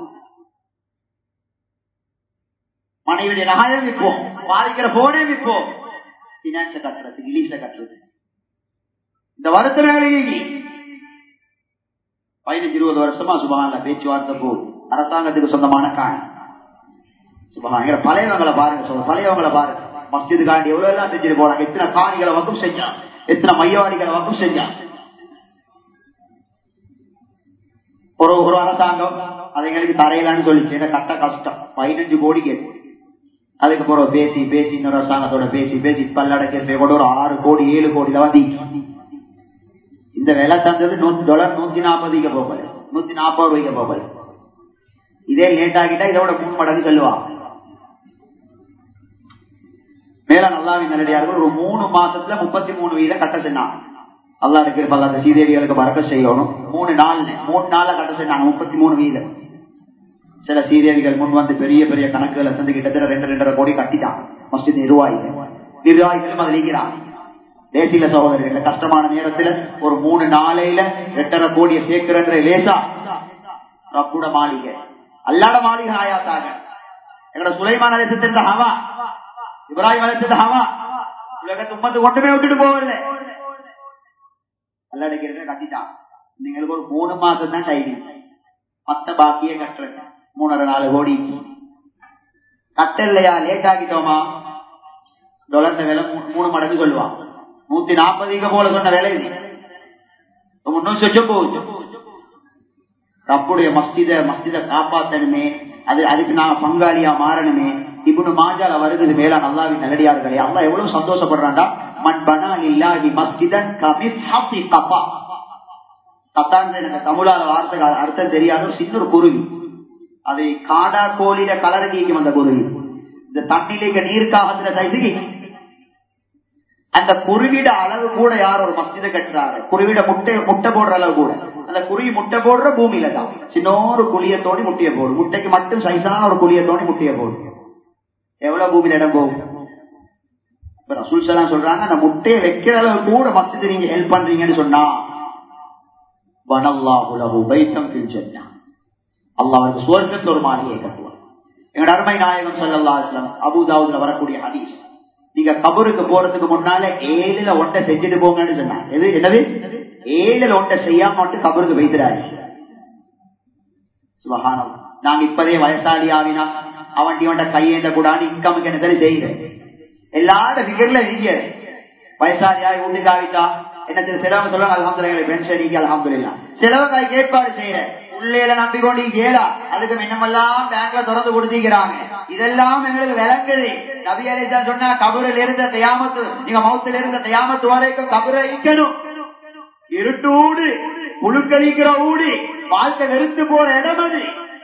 மனைவியுடைய நகையை விற்போம் பாதிக்கிற போனே விற்போம் பினான்ஸ கட்டுறது ரிலீஸ கட்டுறது இந்த வருத்தம் பதினஞ்சு இருபது வருஷமா சுபஹானல்லாஹ் பேச்சுவார்த்தை போகுது. அரசாங்கத்துக்கு சொந்தமான காணி சுபஹானல்லாஹ். பழையவங்களை பாருங்க சொல்ல பழையவங்களை பாருங்க மஸ்ஜிது காண்டி எவ்வளவு எல்லாம் செஞ்சுட்டு போறாங்க. எத்தனை காணிகளை வக்கும் செஞ்சான் எத்தனை மையவாடிகளை வக்கும் செஞ்சான். ஒரு ஒரு அரசாங்கம் அதை எங்களுக்கு தரையிலான்னு சொல்லிச்சு கட்ட கஷ்டம் பதினஞ்சு கோடி கேட்டு அதுக்கு போறோம் பேசி பேசி இன்னொரு அரசாங்கத்தோட பேசி பேசி பல்லடக்கே கூட ஒரு ஆறு கோடி ஏழு கோடியில வந்து இந்த விலை தந்தது நூத்தி டாலர் நூத்தி நாற்பதுக்கு போகல நூத்தி நாற்பது ரூபாய்க்கு போகல. இதே லேட் ஆகிட்டா இதோட மூணு மடங்கு சொல்லுவாங்க. மேல அல்லாஹ்வின் நல்லடியார்கள் ஒரு மூணு மாசத்துல முப்பத்தி மூணு வீதம் கட்ட சொன்னாங்க. அல்லாஹ் இருக்கிற அந்த சீதேவிகளுக்கு பறக்க செய்யணும். மூணு நாள் மூணு நாள்ல கட்ட சொன்னாங்க முப்பத்தி மூணு வீதம். சில சீதேவிகள் முன் வந்து பெரிய பெரிய கணக்குகளை தந்து கிட்டத்தட்ட ரெண்டு ரெண்டரை கோடி கட்டிட்டாங்க. மஸ்ஜித் நிர்வாகிகள் நிர்வாகிகளும் அது இருக்கிறாங்க. தேசிய சகோதரர்கள் கஷ்டமான நேரத்துல ஒரு மூணு நாளையில எட்டரை கோடியை சேர்க்கிற லேசா கூட மாளிகை அல்லாட மாளிகை ஆயாத்தாங்க. எங்களோட சுலைமான் அலைஹிஸ்ஸலாத்தின் ஹவா இப்ராஹிம் அலைஹிஸ்ஸலாத்தின் ஹவா உலகத்து உம்மத்து ஒன்றுமே விட்டுட்டு போகல. அல்லாட கேட்க கட்டிட்டான். நீங்களுக்கு ஒரு மூணு மாசம் தான் டைமிங் மத்த பாக்கியே கட்டுறது மூணரை நாலு கோடி கட்டலையா லேட் ஆகிட்டோமா டாலர் விலை மூணு மடங்கு சொல்லுவான். நூத்தி நாற்பதுக்கு போல சொன்ன விலை முன்னூத்தி சொச்சம் போகுது. ரப்புடைய மஸ்ஜித மஸ்ஜித காப்பாத்தணுமே அது அதுக்கு நாங்க பங்காளியா மாறணுமே. இப்னு மாஜால வருகிறது மேலான அல்லாஹ்வின் நல்லடியார்களே அல்லாஹ் எவ்வளவு சந்தோஷப்படுறான்டா மன் பனா லில்லாஹி மஸ்ஜிதன் கமிஸ்ஹத்தி கஃபா கத்தான் எனக்கு தமிழால வார்த்தை அர்த்தம் தெரியாத சின்ன ஒரு குருவி அதை காடா கோழியில கலரடிக்கும். அந்த குருவி இந்த தண்ணியில நீர்க்காகத்துல சைசுக்கு அந்த குருவிட அளவு கூட யார் ஒரு மஸ்ஜிதை கட்டுறாரு குருவிட முட்டை முட்டை போடுற அளவு கூட அந்த குருவி முட்டை போடுற பூமியில தான் சின்னொரு குழிய தோண்டி முட்டைய போடும். முட்டைக்கு மட்டும் சைஸான ஒரு குழிய தோண்டி முட்டைய போடும். எவ்வளவு பூமியில இடம் போகும்? ரசூல் ஸல்லல்லாஹு சொல்றாங்க, அந்த முட்டையை வைக்கிற அளவு கூட மஸ்ஜித் நீங்க ஹெல்ப் பண்றீங்கன்னு சொன்னா வனல்லாஹு லஹு பைத்தம் ஃபில் ஜன்னah, அல்லாஹ் அவருக்கு சுவர்க்கத்துல ஒரு மாளிகையை கட்டுவார். எங்க அருமை நாயகம் ஸல்லல்லாஹு அலைஹி வஸல்லம் அபூ தாவூத்ல வரக்கூடிய ஹதீஸ், நீங்க கபருக்கு போறதுக்கு முன்னால ஏழுல ஒன்றை செஞ்சுட்டு போங்கன்னு சொன்னாங்க. எது என்னது? ஏழுல ஒன்றை செய்யாம மட்டும் கபருக்கு வைக்கிறாரு. சுபஹானல்லாஹ். நாங்க இப்பதே வயசாளி ஆவினா அவன் இவன்ட கையேந்த கூடாது இன்கமுக்கு என்ன சரி செய்யுது எல்லாரும் ஃபிகர்ல நீங்க வயசாளியா வீட்டுக்கு ஆகிட்டா என்ன சிலவங்க சொல்லுவாங்க அல்ஹம்துலில்லாஹ் பென்ஷன் அல்ஹம்துலில்லாஹ், சிலவங்க ஏற்பாடு செய்யறேன் உள்ளேல நம்பிக்கொண்டு கேளா அதுக்கு மின்னமெல்லாம் பேங்க்ல திறந்து கொடுத்திருக்கிறாங்க. இதெல்லாம் எங்களுக்கு விளங்குது. நபி அலைஹிஸ்ஸலாம் சொன்னா கபரில் இருந்த கியாமத்து, நீங்க மௌத்தில் இருந்த கியாமத்து வரைக்கும் கபரை ஈக்கணும். இருட்டூடு புழுக்களிக்கிற ஊடு வாழ்க்கை வெறுத்து போற இடம் அது.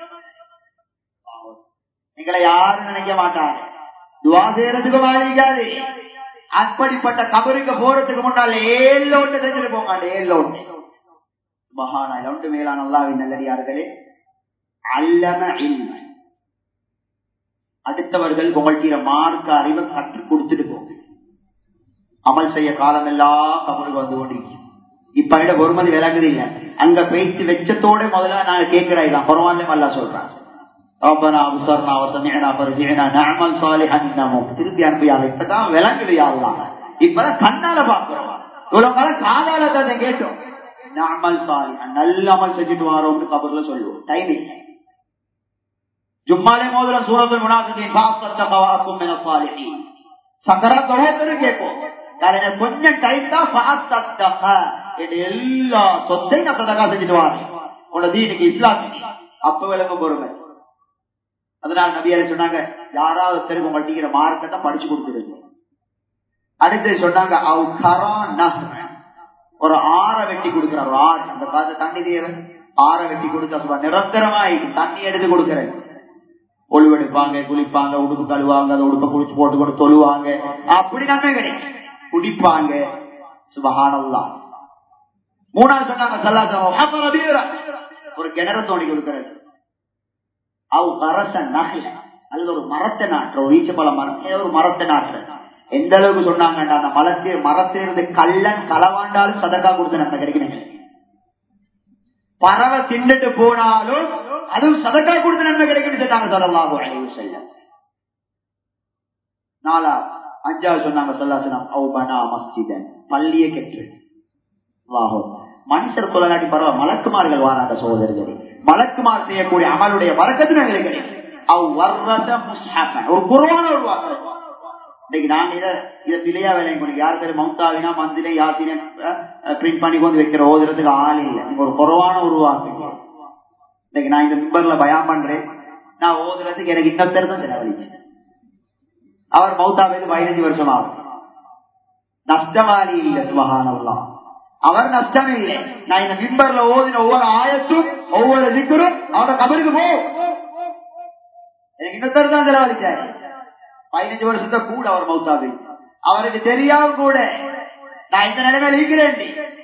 எங்களை யாரும் நினைக்க மாட்டாங்க, துவா செய்யறதுக்கு மாறிக்காது. அப்படிப்பட்ட கபருக்கு போறதுக்கு முன்னால் ஏழு ஒன்று செஞ்சுட்டு போங்க. ஏழு ஒன்று மகானா ஒன்று மேலான அல்லாஹ்வின் நல்லடியார்களே, அல்லம இல்ம, அடுத்தவர்கள் உங்கள்கிட்ட மார்க்க அறிவை கற்றுக் கொடுத்துட்டு போங்க. அமல் செய்ய காலம் எல்லாம் கபருக்கு வந்து கொண்டிருக்கும். இப்ப விட ஒருமதி விளங்குது இல்ல, அங்க பேச்சு வெச்சத்தோட முதல்ல நாங்க கேட்கிறோம். பரவாயில்ல அல்லா சொல்றாங்க, திருப்பி அனுப்பியாக இப்பதான் விளங்குது. இப்பதான் கண்ணால பாக்குறோம், இவ்வளவு காலம் காதால தான் கேட்டோம். நல்ல அமல் செஞ்சுட்டு வரோம் கபர்ல சொல்லுவோம். டைம் இல்லை. ஜும்மாலே மோதுல சூரத்துல் முனாஃபிகீன் சக்கராத் ஒவ்வொருத்தரும் கேட்போம். கொஞ்சம் டைம் தான் எல்லா சொத்தையும் நான் சதகா செஞ்சுட்டு வாரேன் உன தீனுக்கு இஸ்லாமுக்கு. அப்ப விளங்க பொறுமை. அதனால நபி அலைஹிஸ்ஸலாம் சொன்னாங்க, யாராவது தெரிஞ்சு உங்கள்கிட்ட மார்க்கத்தை படிச்சு கொடுத்துருங்க. அடுத்து சொன்னாங்க, ஒரு ஆற வெட்டி கொடுக்கிறார். ஆறு அந்த காலத்து தண்ணி தேவை, ஆற வெட்டி கொடுத்தா நிரந்தரமாய் தண்ணி எடுத்து கொடுக்கிறேன். ஒழுவெடுப்பாங்க, குளிப்பாங்க, உடுப்பு கழுவாங்க, அதை உடுப்ப குளிச்சு போட்டு கொண்டு தொழுவாங்க. அப்படி நன்மை கிடைக்கும். குடிப்பாங்க. சுபஹானல்லாஹ். மூணாவது சொன்னாங்க ஒரு கிணறு தோண்டி கொடுக்கிறது. அவ் கரச நகல அல்லது ஒரு மரத்தை நாட்டுற, ஒரு ஈச்சப்பழ மரம், ஒரு மரத்தை நாட்டுற. எந்த அளவுக்கு சொன்னாங்கண்டா, அந்த மலத்தை மரத்திலிருந்து கள்ளன் களவாண்டாலும் சதக்கா கொடுத்து நம்ம கிடைக்கணும். பறவை தின்னுட்டு போனாலும் அதுவும் சதக்கா கொடுத்து நன்மை கிடைக்குன்னு சொன்னாங்க ஸல்லல்லாஹு அலைஹி வஸல்லம். நாலாவது அஞ்சாவது சொன்னாங்க ஸல்லல்லாஹு அலைஹி வஸல்லம், பனா மஸ்ஜிதன், பள்ளியை கெட்டு. மனுஷர் கொள்ளலாட்டி பரவாயில்ல, மலக்குமார்கள் வாராத சகோதரர்களே, மலக்குமார் செய்யக்கூடிய அமலுடைய வரக்கத்து எங்களுக்கு கிடைக்கும். ஒரு குர்ஆனை உருவாக்குறோம். இன்னைக்கு நாங்க இதை இதை பிள்ளையா வேலைங்க பண்ணி யாரு பேரு மௌத்தாவினா மந்திலே யாசினே பிரிண்ட் பண்ணி கொண்டு வைக்கிற ஓதுறதுக்கு ஆள் இல்லை. நீங்க ஒரு குர்ஆனை உருவாக்குங்க. இன்னைக்கு நான் இந்த மிம்பர்ல பயான் பண்றேன், நான் ஓதுறதுக்கு எனக்கு இன்னொருத்தர் தான் செலவழிச்சு. அவர் மௌத்தாவுக்கு பதினஞ்சு வருஷம் ஆகும். நஷ்டவாளி இல்லை. சுபஹானல்லாஹ். அவர் நஷ்டம் இல்லை. நான் இந்த மிம்பர்ல ஓதின ஒவ்வொரு ஆயத்தும் ஒவ்வொரு திக்ரும் அவரோட கபருக்கு போ. எனக்கு இன்னொருத்தர் தான் செலவழிச்சாரு. பதினஞ்சு வருஷத்தை கூட அவர் மௌத்தாவி. அவருக்கு தெரியாம கூட நான் இந்த நிலைமையில இருக்கிறேன்.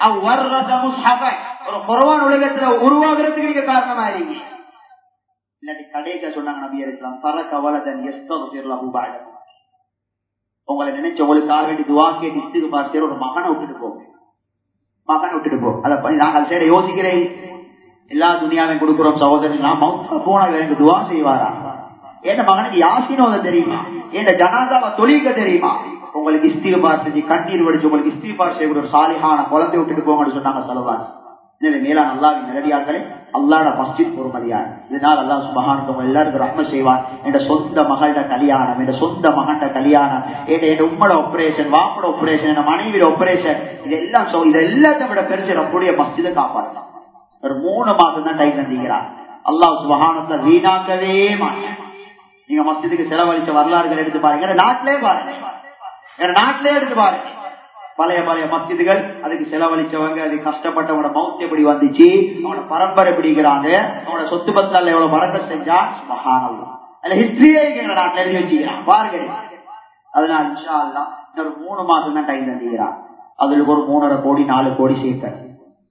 ஒரு குர்ஆன் உலகத்துல உருவாகிறதுக்கு நீங்க காரணமா இருக்கீங்க. இல்லாட்டி கடைசியா சொன்னாங்க நபி அலைஹிஸ்ஸலாம், தரக வலதன் யஸ்தக்ஃபிர் லஹு பஅத. உங்களை நினைச்சு உங்களுக்காக வேண்டி துஆ கேட்டு இஸ்திக்ஃபார் செய்ற ஒரு மகனை விட்டுட்டு போங்க. மகனை விட்டுட்டு போ. அதை நாங்கள் சைட யோசிக்கிறேன். எல்லா துணியாவையும் கொடுக்கிறோம் சகோதரன். நான் மௌத்தா போனா எனக்கு துஆ செய்வாரா? என் மகனுக்கு யாசினோ தெரியுமா? என் ஜனாதாவை தொழிக்க தெரியுமா? உங்களுக்கு இஸ்திக்ஃபார் செஞ்சு கண்ணீர் வடிச்சு உங்களுக்கு இஸ்திக்ஃபார் செய்யக்கூடிய ஒரு சாலிஹான குழந்தை விட்டுட்டு போங்கன்னு சொன்னாங்க ஸல்லல்லாஹு. எனவே மேலான அல்லாஹ்வின் நல்லடியார்களே, அல்லாஹ்வோட மஸ்ஜித் பொறுமதியார். இதனால் அல்லாஹ் சுப்ஹானஹு வ எல்லாருக்கும் ரஹ்மத் செய்வான். என் சொந்த மகளோட கல்யாணம், என் சொந்த மகன்ட கல்யாணம், என் உம்மோட ஆபரேஷன், வாப்போட ஆபரேஷன், என் மனைவியோட ஆபரேஷன், இதெல்லாம் இது எல்லாத்தை விட பெருசு நம்முடைய மஸ்ஜிதை காப்பாற்றலாம். ஒரு மூணு மாசம் தான் டைம் தந்தீங்கிறார். அல்லாஹ் சுப்ஹானஹு வீணாக்கவே மாட்டேன். நீங்க மஸ்ஜிதுக்கு செலவழிச்ச வரலாறுகள் எடுத்து பாருங்க. நாட்டிலே பாருங்க, நாட்டிலே எடுத்து பாருங்க. பழைய பழைய மஸ்ஜிதுகள், அதுக்கு செலவழிச்சவங்க, அதுக்கு கஷ்டப்பட்டவங்களோட மவுத் எப்படி வந்துச்சு, அவங்களோட பரம்பரை பிடிக்கிறாங்க, அவங்களோட சொத்து பத்தால எவ்வளவு வரக்கத் செஞ்சா சுப்ஹானல்லாஹ். அதுல ஹிஸ்டரியே எங்க நாட்டில் எழுதி வச்சுக்கிறான் பாருங்க. அதனால இன்ஷா அல்லாஹ் இன்னொரு மூணு மாசம் தான் டைம் தந்துக்கிறான். அதுல ஒரு மூணரை கோடி நாலு கோடி சேர்க்க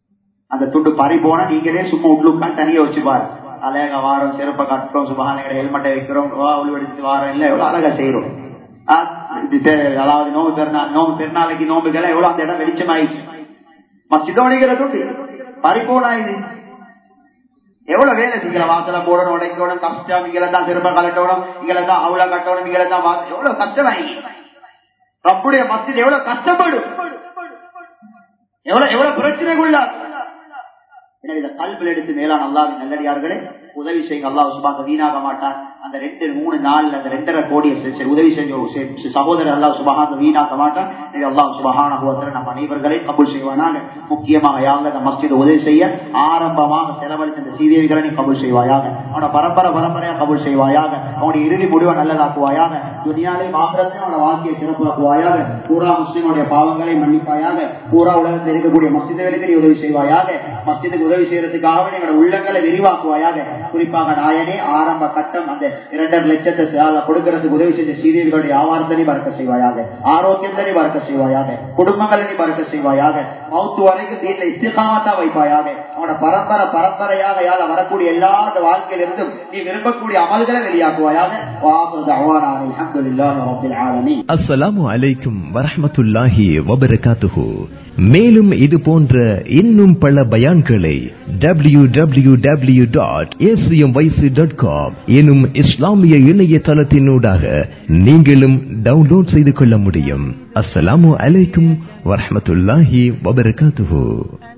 அந்த துண்டு பறி போனா நீங்களே சும்மா உள்ளுக்கான் தனியா வச்சு பாரு. அழகா வாரம் செருப்பை கட்டுறோம், சுபஹானக ஹெல்மெட்டை வைக்கிறோம், ஒளிவெடுத்து வாரம் இல்லை எவ்வளவு அழகா செய்யறோம். அதாவது நோம்பு பெருநாள் நோம்பு பெருநாளைக்கு நோம்புகளை எவ்வளவு அந்த இடம் வெளிச்சமாயிடுச்சு. மஸ்ஜிதோடைகிற துண்டு பறி போனா இது எவ்வளவு வேலை செய்யல. வாசல போடணும், உடைக்கணும், கஷ்டம். இங்களை தான் செருப்பை கலட்டணும், இங்களை தான் அவ்வளோ கட்டணும், இங்களை தான் எவ்வளவு கஷ்டமாயி. ரப்புடைய மஸ்ஜித் எவ்வளவு கஷ்டப்படும், எவ்வளவு எவ்வளவு பிரச்சனைக்குள்ள. எனவே இதை கல்வியில் எடுத்து மேலான அல்லாஹ்வின் நல்லடியார்களே உதவி செய்யுங்க. அல்லாஹ் சுப்ஹானஹு வீணாக மாட்டான். அந்த ரெண்டு மூணு நாள் அந்த ரெண்டரை கோடியை உதவி செஞ்ச சகோதரர் அல்லாஹ் சுப்ஹானஹு வீணாக்க மாட்டான். அல்லாஹ் சுப்ஹானஹு வ தஆலா நம் அனைவர்களை கபூல் செய்வானாக. முக்கியமாக யாங்க இந்த மஸ்ஜித் உதவி செய்ய ஆரம்பமாக செலவழித்த இந்த சீதேவிகளை நீ கபூல் செய்வாயாக. அவனோட பரம்பரை பரம்பரையா கபூல் செய்வாயாக. அவனுடைய இறுதி முடிவை நல்லதாக்குவாயாக. துனியாலே ஆகிரத்திலே அவனோட வாழ்க்கையை சிறப்பாக்குவாயாக. பூரா முஸ்லிமுடைய பாவங்களை மன்னிப்பாயாக. பூரா உலகத்தில் இருக்கக்கூடிய மஸ்ஜிதுகளுக்கு நீ உதவி செய்வாயாக. மஸ்ஜிதுக்கு உதவி செய்யறதுக்காக எங்களோட உள்ளங்களை விரிவாக்குவாயாக. குறிப்பாக நாயனே ஆரம்ப கட்டம் அந்த இரண்டரை லட்சத்தை கொடுக்கிறதுக்கு உதவி செஞ்ச சீரியர்களுடைய ஆவாரத்தை பறக்க செய்வாயாக. ஆரோக்கியத்தை பறக்க செய்வாயாக. குடும்பங்களை நீ பறக்க செய்வாயாக. மௌத்து வரைக்கும் தீர்ல இஸ்திகாமத்தா வைப்பாயாக. அவனோட பரம்பரை பரம்பரையாக யார வரக்கூடிய எல்லா வாழ்க்கையிலிருந்தும் நீ விரும்பக்கூடிய அமல்களை வெளியாக்குவாயாக. அஸ்ஸலாமு அலைக்கும் வரஹ்மத்துல்லாஹி வபரகாத்துஹு. மேலும் இது போன்ற இன்னும் பல பயான்களை W W W dot A C M Y C dot com எனும் இஸ்லாமிய இணையதளத்தினூடாக நீங்களும் டவுன்லோட் செய்து கொள்ள முடியும். அஸ்ஸலாமு அலைக்கும் வரஹ்மத்துல்லாஹி வபரகாத்துஹு.